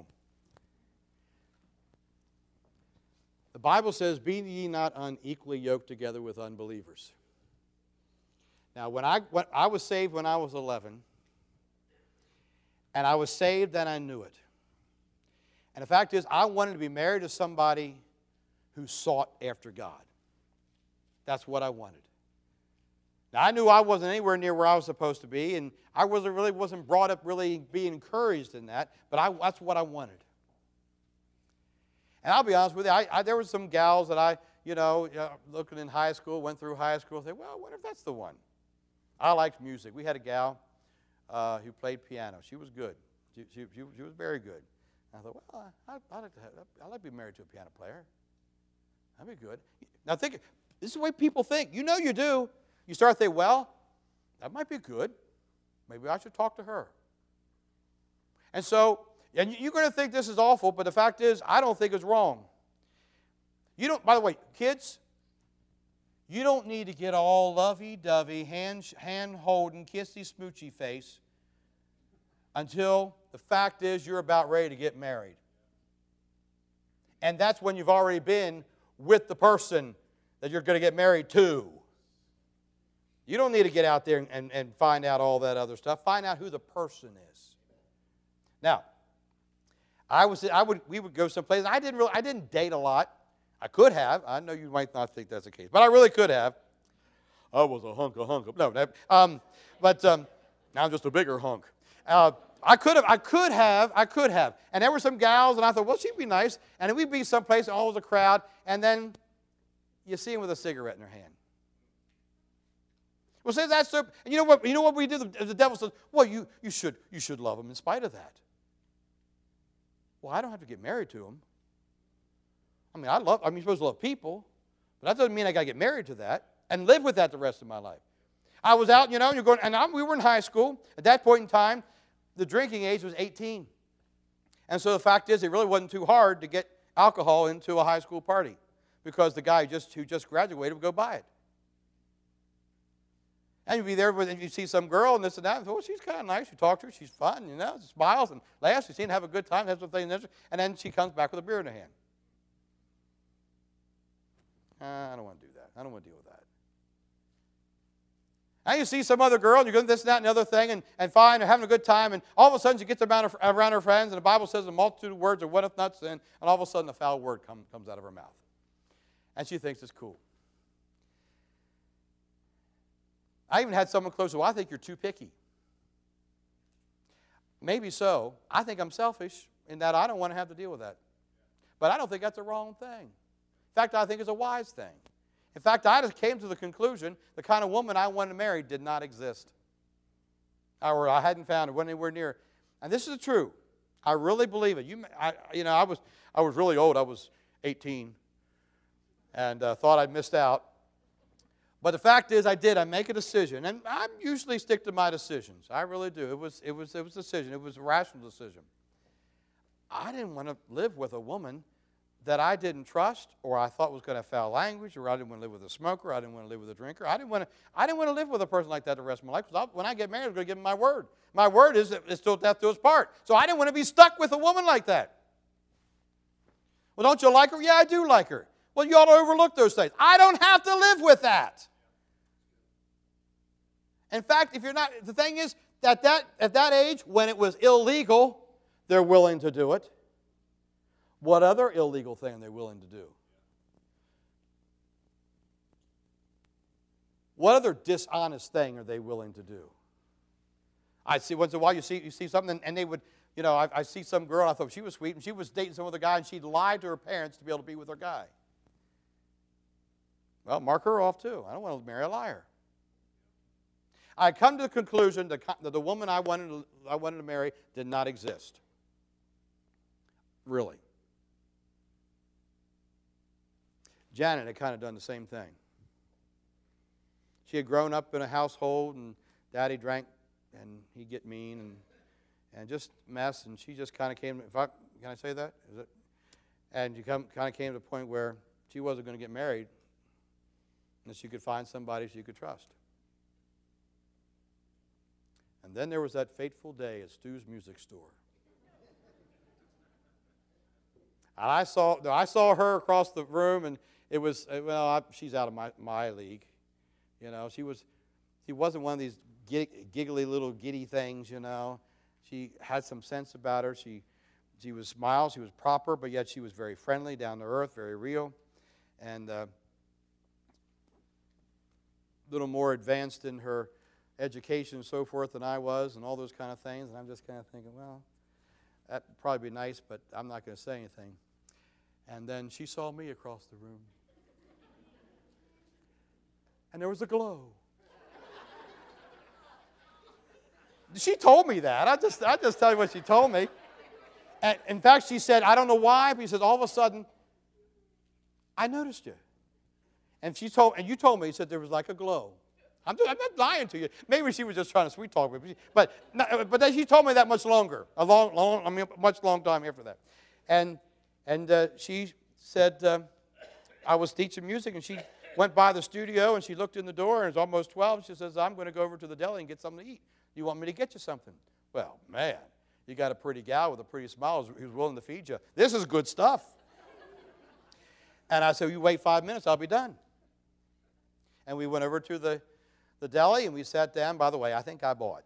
The Bible says, be ye not unequally yoked together with unbelievers. Now, when I was saved when I was 11, and I was saved and I knew it. And the fact is, I wanted to be married to somebody who sought after God. That's what I wanted. Now, I knew I wasn't anywhere near where I was supposed to be, and I really wasn't brought up really being encouraged in that, but that's what I wanted. And I'll be honest with you, there were some gals that looking in high school, went through high school, said, well, I wonder if that's the one. I liked music. We had a gal who played piano. She was good. She was very good. And I thought, well, I'd like to be married to a piano player. That'd be good. Now think, this is the way people think. You know you do. You start thinking, well, that might be good. Maybe I should talk to her. And so, and you're going to think this is awful, but the fact is, I don't think it's wrong. You don't, by the way, kids, you don't need to get all lovey-dovey, hand-holding, kissy-smoochy face until the fact is you're about ready to get married. And that's when you've already been with the person that you're going to get married to. You don't need to get out there and find out all that other stuff. Find out who the person is. Now, we would go someplace. I didn't date a lot. I could have. I know you might not think that's the case, but I really could have. I was a hunk. No, but now I'm just a bigger hunk. I could have. And there were some gals, and I thought, well, she'd be nice. And then we'd be someplace, and all was a crowd, and then you see them with a cigarette in their hand. Well, say that's so. And you know what we do? The devil says, well, you should love them in spite of that. Well, I don't have to get married to them. I mean, you're supposed to love people, but that doesn't mean I got to get married to that and live with that the rest of my life. I was out, we were in high school. At that point in time, the drinking age was 18. And so the fact is, it really wasn't too hard to get alcohol into a high school party because the guy who just graduated would go buy it. And you'd be there, and you see some girl and this and that. And, oh, she's kind of nice. You talk to her. She's fun, she smiles and laughs. You seem to have a good time, have something. And then she comes back with a beer in her hand. I don't want to do that. I don't want to deal with that. And you see some other girl, and you're doing this and that and the other thing, and fine, they're having a good time, and all of a sudden she gets around her friends, and the Bible says the multitude of words are what if not sin, and all of a sudden a foul word comes out of her mouth. And she thinks it's cool. I even had someone close, well, I think you're too picky. Maybe so. I think I'm selfish in that I don't want to have to deal with that. But I don't think that's a wrong thing. In fact, I think it's a wise thing. In fact, I just came to the conclusion the kind of woman I wanted to marry did not exist. Or I hadn't found it, wasn't anywhere near. And this is true. I really believe it. I was really old. I was 18 and thought I'd missed out. But the fact is, I make a decision, and I usually stick to my decisions. I really do. It was a decision. It was a rational decision. I didn't want to live with a woman that I didn't trust, or I thought was going to have foul language, or I didn't want to live with a smoker. I didn't want to live with a drinker. I didn't want to live with a person like that the rest of my life. Because when I get married, I'm going to give him my word. My word is that it's till death do us part. So I didn't want to be stuck with a woman like that. Well, don't you like her? Yeah, I do like her. Well, you ought to overlook those things. I don't have to live with that. In fact, if you're not, the thing is, at that age, when it was illegal, they're willing to do it. What other illegal thing are they willing to do? What other dishonest thing are they willing to do? I see once in a while you see something, and they would, I see some girl, and I thought she was sweet, and she was dating some other guy, and she'd lied to her parents to be able to be with her guy. Well, mark her off too. I don't want to marry a liar. I come to the conclusion that the woman I wanted to marry did not exist. Really. Janet had kind of done the same thing. She had grown up in a household, and Daddy drank, and he'd get mean, and just mess, and she just kind of came, can I say that? Is it? And she kind of came to the point where she wasn't going to get married unless she could find somebody she could trust. And then there was that fateful day at Stu's music store. And I saw her across the room, and it was, she's out of my league. She wasn't one of these giggly little giddy things, She had some sense about her. She was smiled, she was proper, but yet she was very friendly, down to earth, very real, and a little more advanced in her education and so forth than I was, and all those kind of things. And I'm just kind of thinking, well, that'd probably be nice, but I'm not going to say anything. And then she saw me across the room. And there was a glow. She told me that. I just tell you what she told me. And in fact, she said, I don't know why, but she said, all of a sudden, I noticed you. And you told me, she said, there was like a glow. I'm not lying to you. Maybe she was just trying to sweet talk me, but then she told me that much longer, much long time after that. And she said, I was teaching music, and she went by the studio, and she looked in the door, and it was almost 12. She says, I'm going to go over to the deli and get something to eat. You want me to get you something? Well, man, you got a pretty gal with a pretty smile who's willing to feed you. This is good stuff. And I said, you wait 5 minutes, I'll be done. And we went over to the deli, and we sat down. By the way, I think I bought.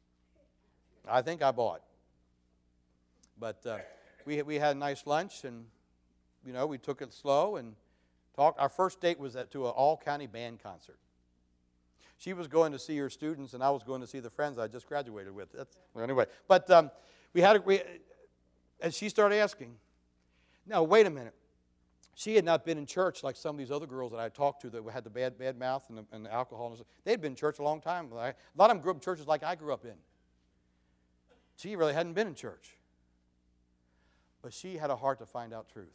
But we had a nice lunch, and, we took it slow and talked. Our first date was to an all-county band concert. She was going to see her students, and I was going to see the friends I just graduated with. Anyway, but and she started asking, now, wait a minute. She had not been in church like some of these other girls that I talked to that had the bad mouth and the alcohol. And stuff. They'd been in church a long time. A lot of them grew up in churches like I grew up in. She really hadn't been in church. But she had a heart to find out truth.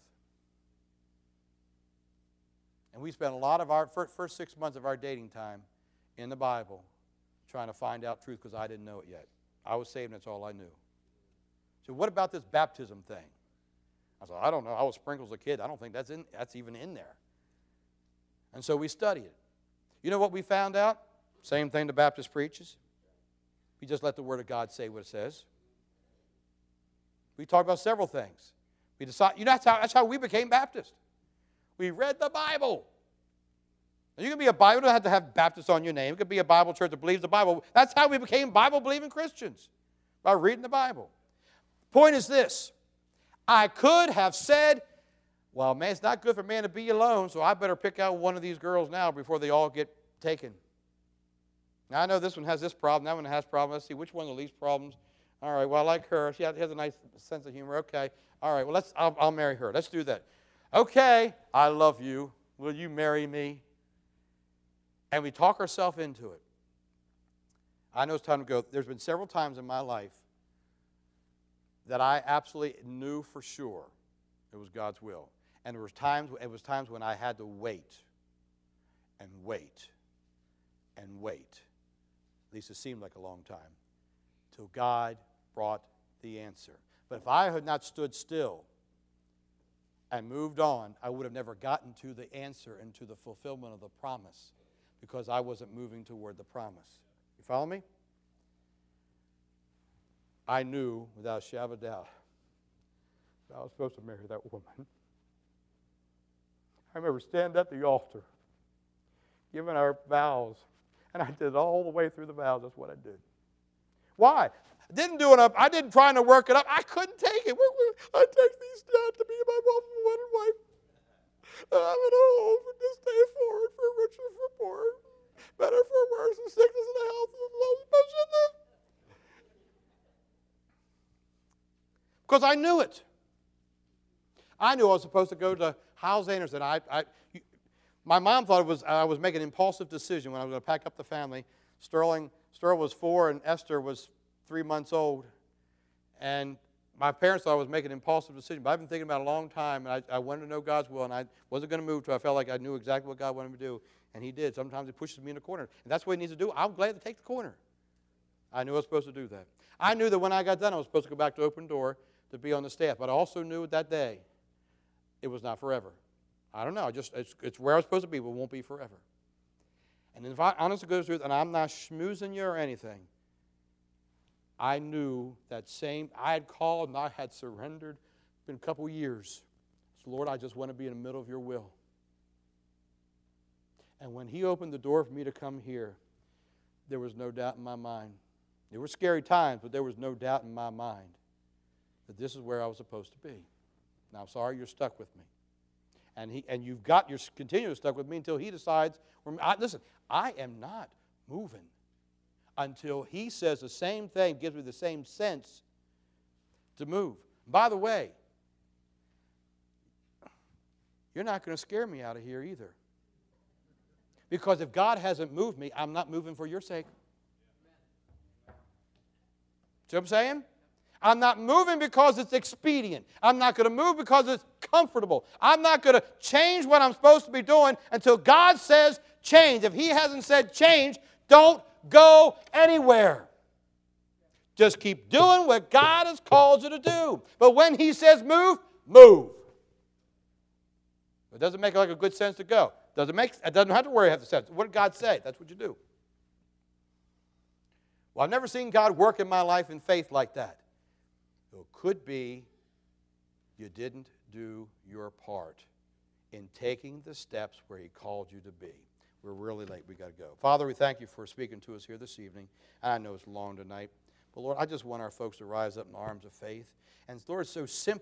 And we spent a lot of our first 6 months of our dating time in the Bible trying to find out truth because I didn't know it yet. I was saved, and that's all I knew. So what about this baptism thing? I said, I don't know. I was sprinkled as a kid. I don't think that's even in there. And so we studied it. You know what we found out? Same thing the Baptist preaches. We just let the Word of God say what it says. We talked about several things. We decided, that's how we became Baptist. We read the Bible. And you can be a Bible, you don't have to have Baptist on your name. It could be a Bible church that believes the Bible. That's how we became Bible-believing Christians, by reading the Bible. Point is this. I could have said, well, man, it's not good for man to be alone, so I better pick out one of these girls now before they all get taken. Now, I know this one has this problem, that one has problems. Let's see which one of the least problems. All right, well, I like her. She has a nice sense of humor. Okay. All right, well, I'll marry her. Let's do that. Okay, I love you. Will you marry me? And we talk ourselves into it. I know it's time to go. There's been several times in my life that I absolutely knew for sure it was God's will. And it was times when I had to wait and wait and wait. At least it seemed like a long time. Till God brought the answer. But if I had not stood still and moved on, I would have never gotten to the answer and to the fulfillment of the promise because I wasn't moving toward the promise. You follow me? I knew without a shadow of a doubt that I was supposed to marry that woman. I remember standing at the altar, giving our vows, and I did it all the way through the vows. That's what I did. Why? I didn't do it up. I didn't try to work it up. I couldn't take it. I take these down to be my wedded wife. I'm at home from this day forward for richer, for poor, better for worse, and sickness and health, and love and passion. Because I knew it. I knew I was supposed to go to Hyles Anderson. My mom thought I was making an impulsive decision when I was going to pack up the family. Sterling was 4 and Esther was 3 months old. And my parents thought I was making an impulsive decision. But I've been thinking about it a long time, and I wanted to know God's will, and I wasn't going to move until I felt like I knew exactly what God wanted me to do. And He did. Sometimes He pushes me in a corner. And that's what He needs to do. I'm glad to take the corner. I knew I was supposed to do that. I knew that when I got done, I was supposed to go back to Open Door to be on the staff. But I also knew that day it was not forever. I don't know. It's where I was supposed to be, but it won't be forever. And if I honestly go through it, and I'm not schmoozing you or anything, I knew that I had called and I had surrendered. It's been a couple years. So, Lord, I just want to be in the middle of your will. And when He opened the door for me to come here, there was no doubt in my mind. There were scary times, but there was no doubt in my mind that this is where I was supposed to be. Now, I'm sorry you're stuck with me. And you're continuing stuck with me until He decides. Listen, I am not moving until He says the same thing, gives me the same sense to move. By the way, you're not going to scare me out of here either. Because if God hasn't moved me, I'm not moving for your sake. See what I'm saying? I'm not moving because it's expedient. I'm not going to move because it's comfortable. I'm not going to change what I'm supposed to be doing until God says change. If He hasn't said change, don't go anywhere. Just keep doing what God has called you to do. But when He says move, move. It doesn't make like a good sense to go. It doesn't have to worry about the sense. What did God say? That's what you do. Well, I've never seen God work in my life in faith like that. So it could be you didn't do your part in taking the steps where He called you to be. We're really late. We got to go. Father, we thank You for speaking to us here this evening. I know it's long tonight. But, Lord, I just want our folks to rise up in arms of faith. And, Lord, it's so simple.